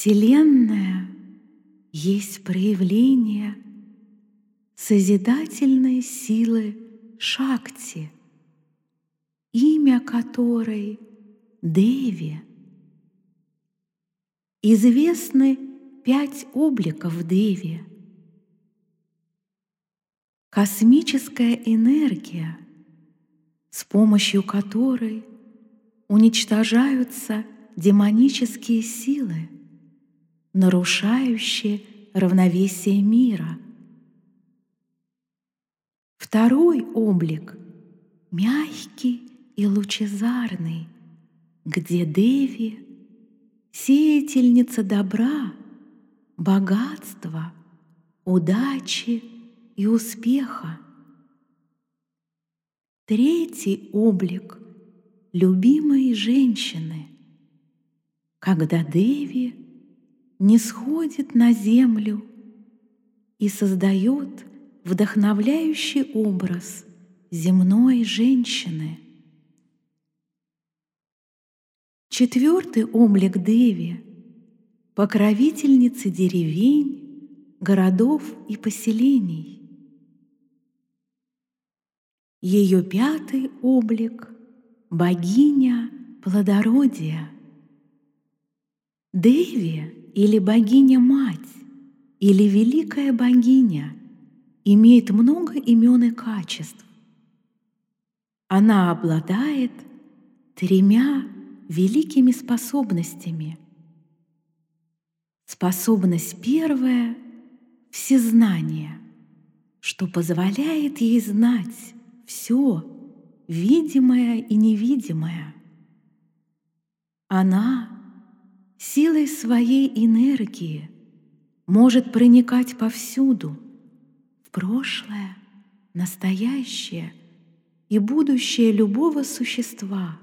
Вселенная есть проявление созидательной силы Шакти, имя которой Деви. Известны 5 обликов Деви. Космическая энергия, с помощью которой уничтожаются демонические силы, нарушающие равновесие мира. Второй облик — мягкий и лучезарный, где Деви — сеятельница добра, богатства, удачи и успеха. Третий облик — любимой женщины, когда Деви нисходит на землю и создает вдохновляющий образ земной женщины. Четвертый облик Деви — покровительницы деревень, городов и поселений. Ее пятый облик — богиня плодородия. Деви или богиня-мать, или великая богиня имеет много имен и качеств. Она обладает 3 великими способностями. Способность первая — всезнание, что позволяет ей знать все, видимое и невидимое. Она силой своей энергии может проникать повсюду, в прошлое, настоящее и будущее любого существа.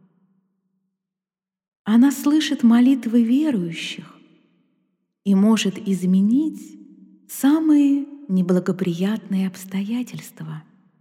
Она слышит молитвы верующих и может изменить самые неблагоприятные обстоятельства.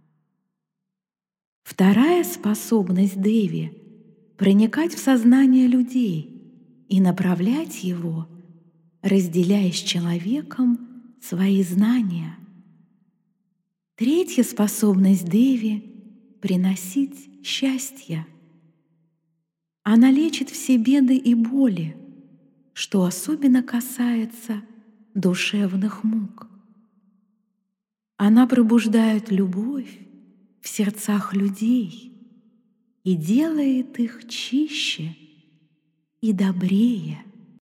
Вторая способность Деви — проникать в сознание людей и направлять его, разделяя с человеком свои знания. Третья способность Деви — приносить счастье. Она лечит все беды и боли, что особенно касается душевных мук. Она пробуждает любовь в сердцах людей и делает их чище и добрее.